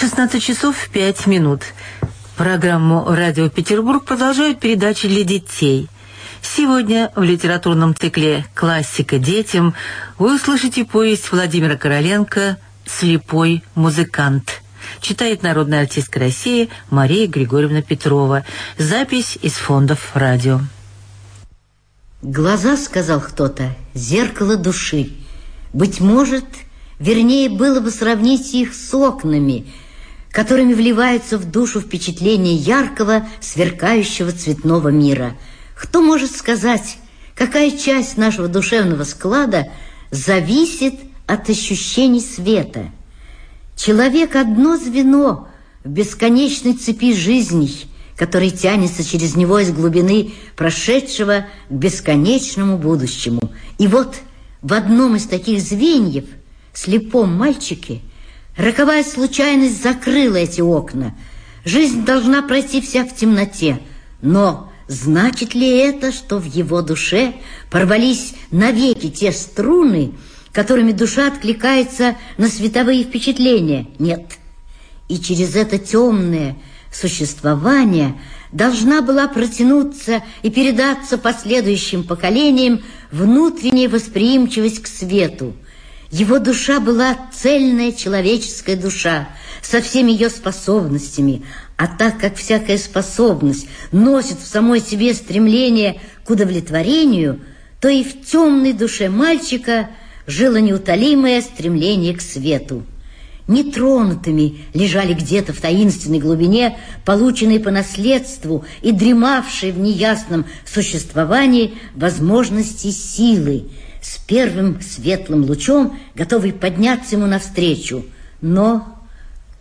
16 часов 5 минут. Программу «Радио Петербург» продолжают передачи для детей. Сегодня в литературном цикле «Классика детям» вы услышите повесть Владимира Короленко «Слепой музыкант». Читает народная артистка России Мария Григорьевна Петрова. Запись из фондов радио. Глаза, сказал кто-то, зеркало души. Быть может, вернее было бы сравнить их с окнами, которыми вливаются в душу впечатления яркого, сверкающего цветного мира. Кто может сказать, какая часть нашего душевного склада зависит от ощущений света? Человек — одно звено в бесконечной цепи жизней, который тянется через него из глубины прошедшего к бесконечному будущему. И вот в одном из таких звеньев, слепом мальчике, роковая случайность закрыла эти окна. Жизнь должна пройти вся в темноте. Но значит ли это, что в его душе порвались навеки те струны, которыми душа откликается на световые впечатления? Нет. И через это темное существование должна была протянуться и передаться последующим поколениям внутренняя восприимчивость к свету. Его душа была цельная человеческая душа со всеми ее способностями, а так как всякая способность носит в самой себе стремление к удовлетворению, то и в темной душе мальчика жило неутолимое стремление к свету. Нетронутыми лежали где-то в таинственной глубине полученные по наследству и дремавшие в неясном существовании возможности силы, с первым светлым лучом, готовый подняться ему навстречу. Но